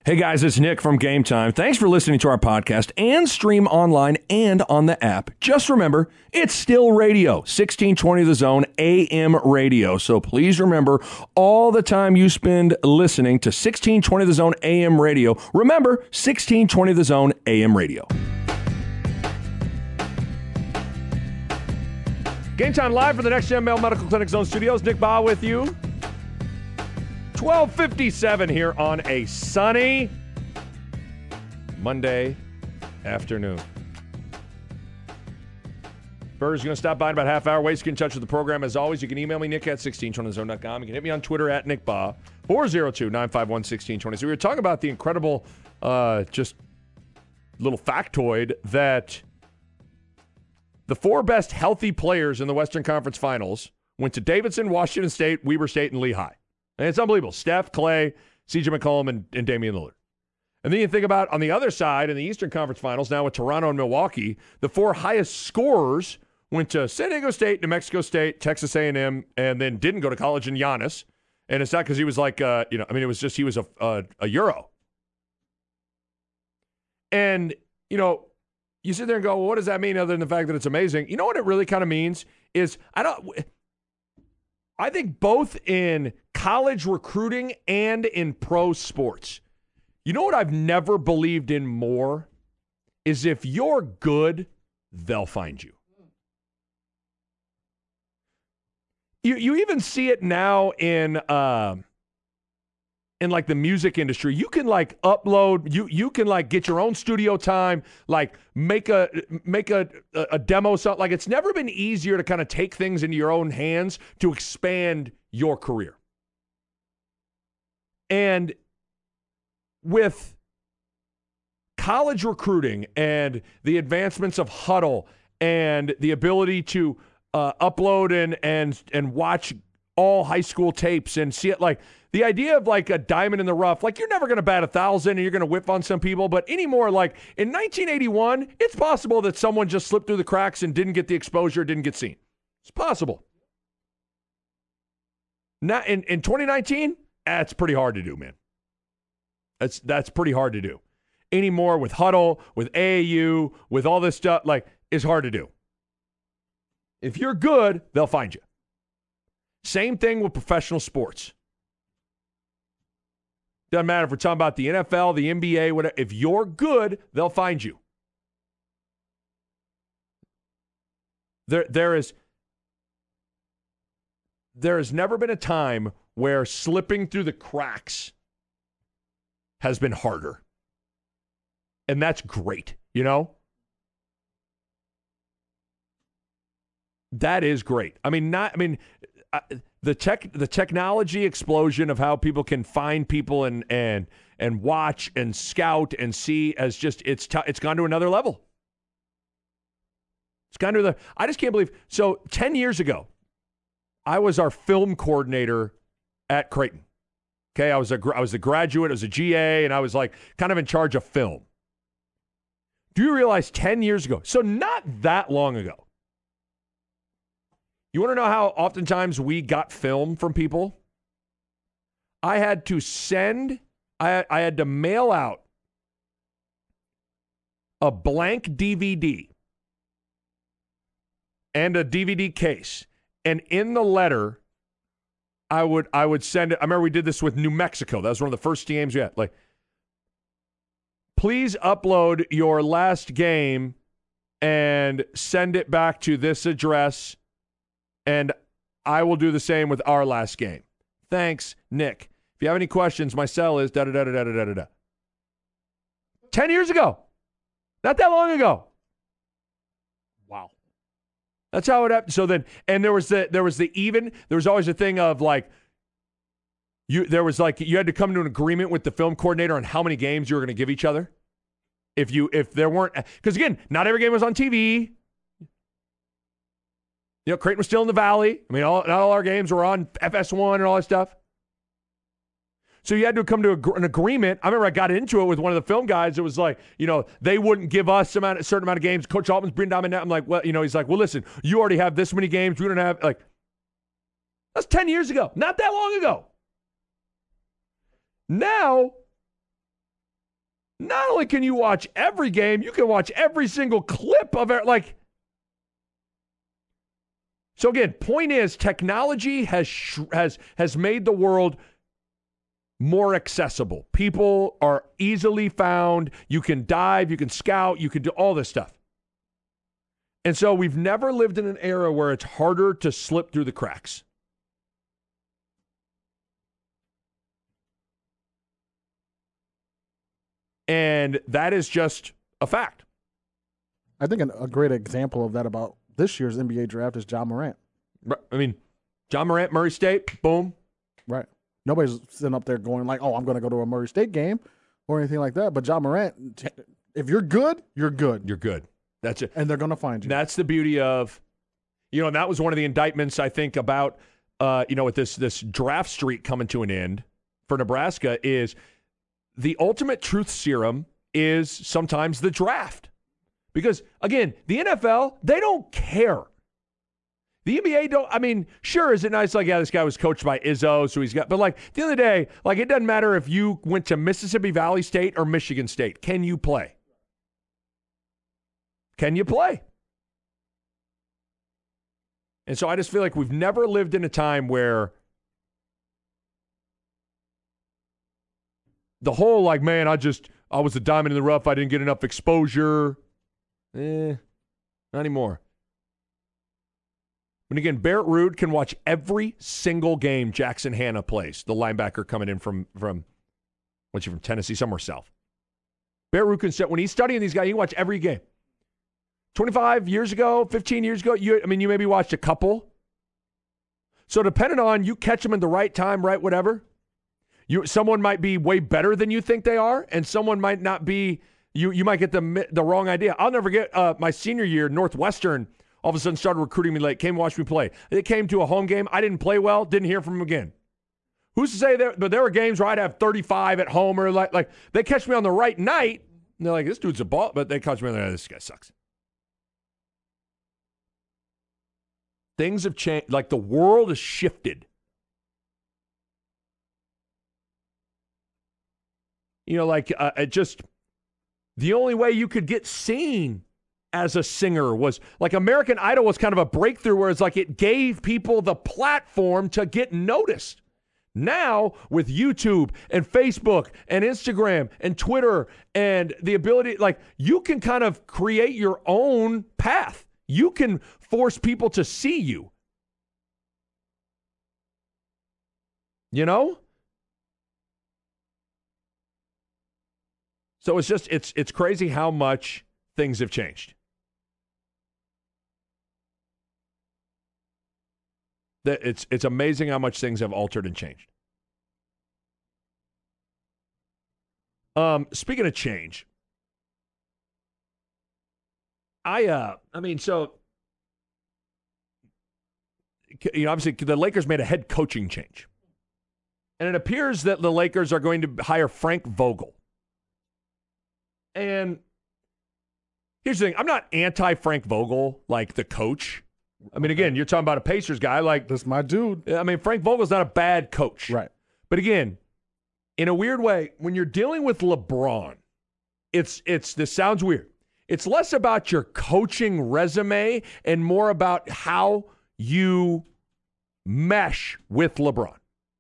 Hey guys, it's Nick from Game Time. Thanks for listening to our podcast and stream online and on the app. Just remember, it's still radio, 1620 The Zone AM radio. So please remember, all the time you spend listening to 1620 The Zone AM radio, remember 1620 The Zone AM radio. Game Time live from the Next Gen Male Medical Clinic Zone Studios. Nick Baugh with you. 12:57 here on a sunny Monday afternoon. Burr's going to stop by in about a half hour. Ways to get in touch with the program. As always, you can email me, Nick at 1620thezone.com. You can hit me on Twitter at Nick Baugh, 402-951-1620. So we were talking about the incredible, just little factoid that the four best healthy players in the Western Conference Finals went to Davidson, Washington State, Weber State, and Lehigh. And it's unbelievable. Steph, Clay, C.J. McCollum, and Damian Lillard. And then you think about on the other side in the Eastern Conference Finals, now with Toronto and Milwaukee, the four highest scorers went to San Diego State, New Mexico State, Texas A&M, and then didn't go to college in Giannis. And it's not because he was like, it was just he was a Euro. And, you sit there and go, well, what does that mean other than the fact that it's amazing? You know what it really kind of means is I think both in college recruiting and in pro sports, you know what I've never believed in more is if you're good, they'll find you. You even see it now in like the music industry. You can like upload, you can like get your own studio time, like make a demo, something. Like it's never been easier to kind of take things into your own hands to expand your career. And with college recruiting and the advancements of Huddle and the ability to upload and watch all high school tapes and see it, like the idea of like a diamond in the rough, like you're never going to bat 1,000 and you're going to whiff on some people, but anymore, like in 1981, it's possible that someone just slipped through the cracks and didn't get the exposure, didn't get seen. It's possible. Now in 2019, that's pretty hard to do, man. That's pretty hard to do. Anymore with Huddle, with AAU, with all this stuff, like it's hard to do. If you're good, they'll find you. Same thing with professional sports. Doesn't matter if we're talking about the NFL, the NBA, whatever. If you're good, they'll find you. There has never been a time where slipping through the cracks has been harder. And that's great, That is great. The technology explosion of how people can find people and watch and scout and see as just it's gone to another level. It's gone to I just can't believe. So 10 years ago, I was our film coordinator at Creighton. Okay, I was a graduate, I was a GA, and I was like kind of in charge of film. Do you realize 10 years ago? So not that long ago. You want to know how oftentimes we got film from people? I had to mail out a blank DVD and a DVD case. And in the letter, I would send it. I remember we did this with New Mexico. That was one of the first games we had. Like, please upload your last game and send it back to this address. And I will do the same with our last game. Thanks, Nick. If you have any questions, my cell is da-da-da-da-da-da-da-da. 10 years ago. Not that long ago. Wow. That's how it happened. So then, and there was always a thing of like, you had to come to an agreement with the film coordinator on how many games you were going to give each other. If there weren't, because again, not every game was on TV. Creighton was still in the Valley. not all our games were on FS1 and all that stuff. So you had to come to an agreement. I remember I got into it with one of the film guys. It was like, they wouldn't give us a certain amount of games. Coach Altman's bringing down. I'm like, well, he's like, well, listen, you already have this many games. We don't have, like, that's 10 years ago. Not that long ago. Now, not only can you watch every game, you can watch every single clip of it. Like, so again, point is, technology has made the world more accessible. People are easily found. You can dive, you can scout, you can do all this stuff. And so we've never lived in an era where it's harder to slip through the cracks. And that is just a fact. I think a great example of that about this year's NBA draft is Ja Morant. I mean, Ja Morant, Murray State, boom. Right. Nobody's sitting up there going like, oh, I'm going to go to a Murray State game or anything like that. But Ja Morant, if you're good, you're good. You're good. That's it. And they're going to find you. That's the beauty of, and that was one of the indictments, I think, about, with this draft streak coming to an end for Nebraska is the ultimate truth serum is sometimes the draft. Because, again, the NFL, they don't care. The NBA sure, is it nice? Like, yeah, this guy was coached by Izzo, so he's got, but like, at the end of the day, like, it doesn't matter if you went to Mississippi Valley State or Michigan State. Can you play? Can you play? And so I just feel like we've never lived in a time where the whole, like, man, I was a diamond in the rough. I didn't get enough exposure. Not anymore. And again, Barrett Ruud can watch every single game Jackson Hanna plays, the linebacker coming in from Tennessee, somewhere south. Barrett Ruud can sit, when he's studying these guys, he can watch every game. 25 years ago, 15 years ago, you maybe watched a couple. So depending on, you catch them in the right time, right, whatever, someone might be way better than you think they are, and someone might not be, you might get the wrong idea. I'll never forget my senior year, Northwestern all of a sudden started recruiting me late, came watch me play. It came to a home game. I didn't play well, didn't hear from him again. Who's to say there? But there were games where I'd have 35 at home, or like they catch me on the right night, and they're like, this dude's a ball, but they catch me on the this guy sucks. Things have changed. Like, the world has shifted. The only way you could get seen as a singer was, like, American Idol was kind of a breakthrough where it's like it gave people the platform to get noticed. Now, with YouTube and Facebook and Instagram and Twitter and the ability, like, you can kind of create your own path. You can force people to see you. So it's crazy how much things have changed. It's amazing how much things have altered and changed. Speaking of change, obviously the Lakers made a head coaching change. And it appears that the Lakers are going to hire Frank Vogel. And here's the thing. I'm not anti-Frank Vogel, like the coach. I mean, again, you're talking about a Pacers guy. Like, that's my dude. I mean, Frank Vogel's not a bad coach. Right. But again, in a weird way, when you're dealing with LeBron, this sounds weird. It's less about your coaching resume and more about how you mesh with LeBron.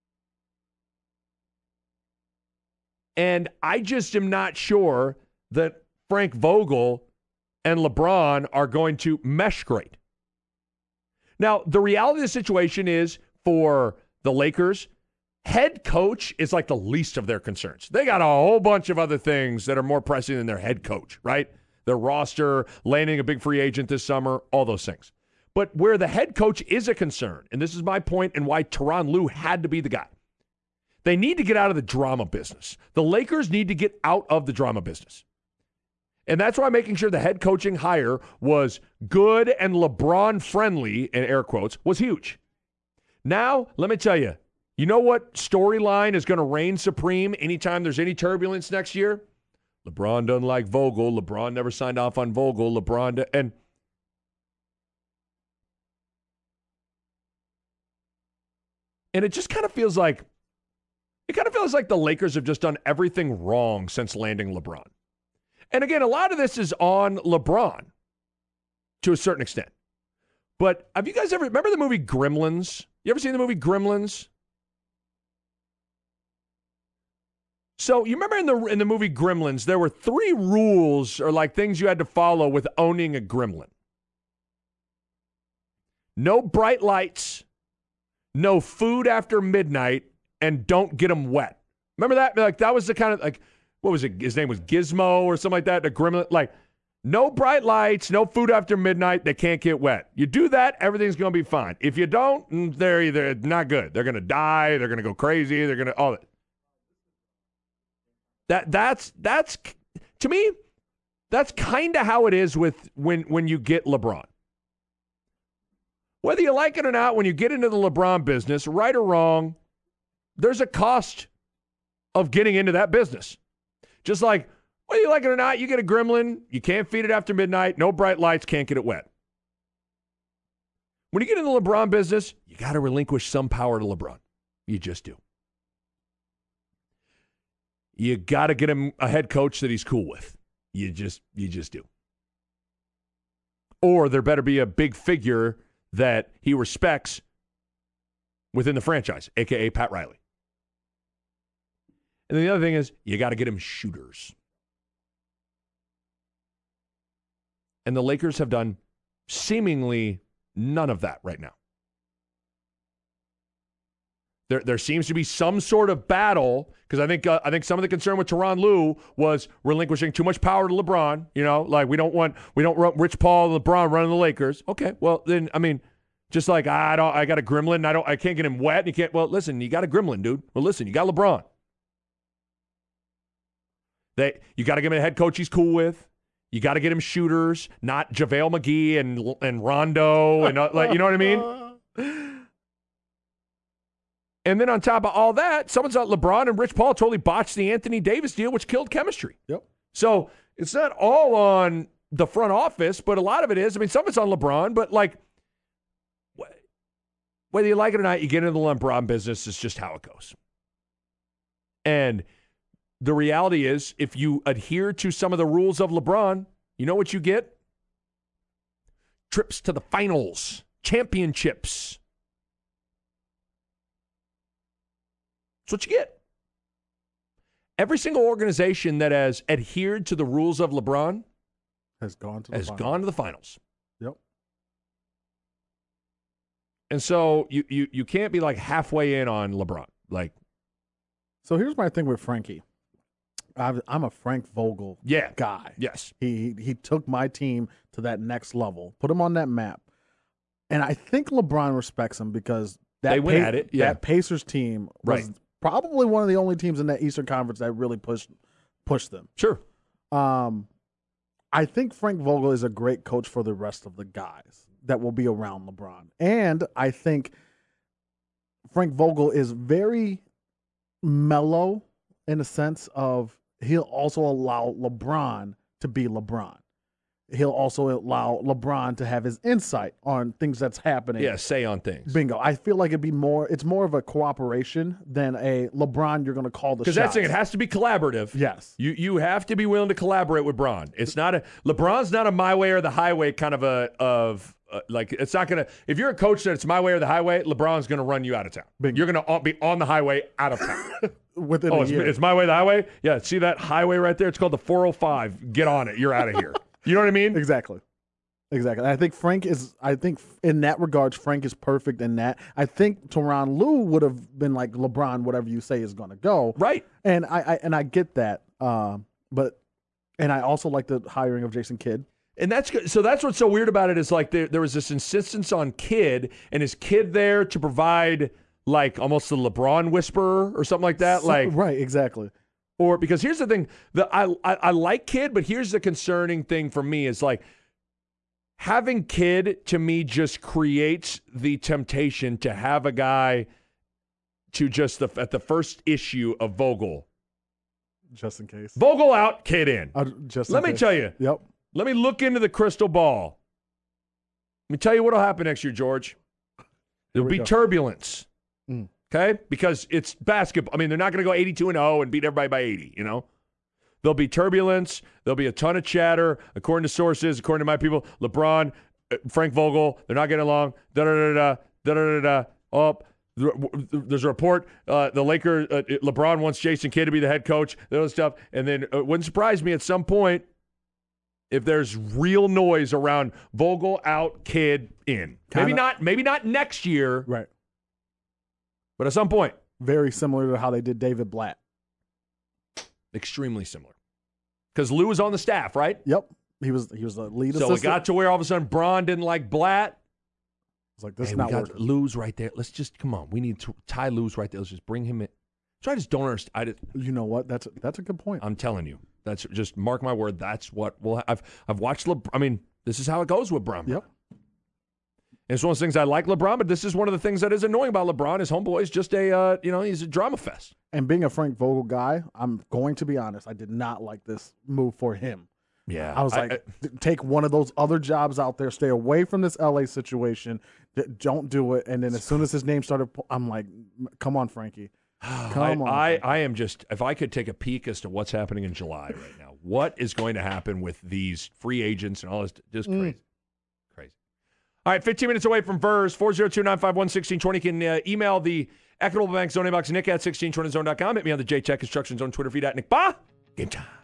And I just am not sure that Frank Vogel and LeBron are going to mesh great. Now, the reality of the situation is, for the Lakers, head coach is like the least of their concerns. They got a whole bunch of other things that are more pressing than their head coach, right? Their roster, landing a big free agent this summer, all those things. But where the head coach is a concern, and this is my point and why Tyronn Lue had to be the guy, they need to get out of the drama business. The Lakers need to get out of the drama business. And that's why making sure the head coaching hire was good and LeBron-friendly, in air quotes, was huge. Now, let me tell you, you know what storyline is going to reign supreme anytime there's any turbulence next year? LeBron doesn't like Vogel. LeBron never signed off on Vogel. And it just kind of feels like the Lakers have just done everything wrong since landing LeBron. And again, a lot of this is on LeBron to a certain extent. But have you guys ever remember the movie Gremlins? You ever seen the movie Gremlins? So you remember in the movie Gremlins, there were 3 rules or like things you had to follow with owning a gremlin. No bright lights, no food after midnight, and don't get them wet. Remember that? Like that was the kind of like, what was it? His name was Gizmo or something like that. The gremlin, like no bright lights, no food after midnight. They can't get wet. You do that, everything's going to be fine. If you don't, they're either not good. They're going to die. They're going to go crazy. They're going to all that. That's to me, that's kind of how it is with when you get LeBron. Whether you like it or not, when you get into the LeBron business, right or wrong, there's a cost of getting into that business. Just like, whether you like it or not, you get a gremlin, you can't feed it after midnight, no bright lights, can't get it wet. When you get in the LeBron business, you got to relinquish some power to LeBron. You just do. You got to get him a head coach that he's cool with. You just do. Or there better be a big figure that he respects within the franchise, a.k.a. Pat Riley. And then the other thing is, you got to get him shooters. And the Lakers have done seemingly none of that right now. There seems to be some sort of battle, because I think some of the concern with Tyronn Lue was relinquishing too much power to LeBron. You know, like we don't want Rich Paul and LeBron running the Lakers. Okay, well then, I mean, just like I got a gremlin, I can't get him wet, and you can't. Well, listen, you got a gremlin, dude. Well, listen, you got LeBron. You got to give him a head coach he's cool with. You got to get him shooters, not JaVale McGee and Rondo, and like, you know what I mean? And then on top of all that, someone's out LeBron and Rich Paul totally botched the Anthony Davis deal, which killed chemistry. Yep. So it's not all on the front office, but a lot of it is. I mean, some of it's on LeBron, but like, whether you like it or not, you get into the LeBron business. It's just how it goes. And the reality is, if you adhere to some of the rules of LeBron, you know what you get? Trips to the finals, championships. That's what you get. Every single organization that has adhered to the rules of LeBron has gone to the finals. Yep. And so you can't be like halfway in on LeBron. Like, so here's my thing with Frankie. I'm a Frank Vogel guy. Yes. He took my team to that next level, put him on that map. And I think LeBron respects him because they went at it. Yeah. That Pacers team was probably one of the only teams in that Eastern Conference that really pushed them. Sure. I think Frank Vogel is a great coach for the rest of the guys that will be around LeBron. And I think Frank Vogel is very mellow in a sense of he'll also allow LeBron to be LeBron. He'll also allow LeBron to have his insight on things that's happening. Yeah, say on things. Bingo. I feel like it's more of a cooperation than a LeBron, you're going to call the shots. Because that's the thing, it has to be collaborative. Yes. You have to be willing to collaborate with Bron. LeBron's not a my way or the highway kind of like, it's not going to, if you're a coach that it's my way or the highway, LeBron's going to run you out of town. Bingo. You're going to be on the highway out of town. Within a year. It's my way, the highway? Yeah, see that highway right there? It's called the 405. Get on it. You're out of here. You know what I mean? Exactly. I think in that regards, Frank is perfect in that. I think Tyronn Lue would have been like LeBron, whatever you say is going to go. Right. And I get that. But I also like the hiring of Jason Kidd. And that's good. So that's what's so weird about it is like there was this insistence on Kidd, and is Kidd there to provide like almost the LeBron whisperer or something like that? Right, exactly. Or because here's the thing, I like Kidd, but here's the concerning thing for me is like having Kidd to me just creates the temptation to have a guy to just at the first issue of Vogel. Just in case. Vogel out, Kidd in. Let me tell you. Yep. Let me look into the crystal ball. Let me tell you what will happen next year, George. There'll be turbulence. Okay? Because it's basketball. I mean, they're not going to go 82-0 and beat everybody by 80, you know? There'll be turbulence. There'll be a ton of chatter. According to sources, according to my people, LeBron, Frank Vogel, they're not getting along. Da-da-da-da. Oh, there's a report. The Lakers, LeBron wants Jason Kidd to be the head coach. That other stuff. And then it wouldn't surprise me at some point if there's real noise around Vogel out, Kidd in. Maybe not next year. Right. But at some point. Very similar to how they did David Blatt. Extremely similar. Because Lou was on the staff, right? Yep. He was the lead assistant. So it got to where all of a sudden Bron didn't like Blatt. It's like, this is not working. Lou's right there. Let's just, come on. We need to tie Lou's right there. Let's just bring him in. So I just don't understand. You know what? That's a good point. I'm telling you. That's just, mark my word, that's what I've watched this is how it goes with Bron. Yep. And it's one of those things I like LeBron, but this is one of the things that is annoying about LeBron. His homeboy is just he's a drama fest. And being a Frank Vogel guy, I'm going to be honest, I did not like this move for him. Yeah. I was take one of those other jobs out there, stay away from this LA situation, don't do it. And then as soon as his name started, I'm like, come on, Frankie. Come on. I am just, if I could take a peek as to what's happening in July right now, what is going to happen with these free agents and all this, just crazy. Crazy. All right, 15 minutes away from Vers, 402-951-1620. You can email the Equitable Bank Zone Inbox, Nick at 1620zone.com. Hit me on the J-Tech Construction Zone Twitter feed at Nick Ba. Game time.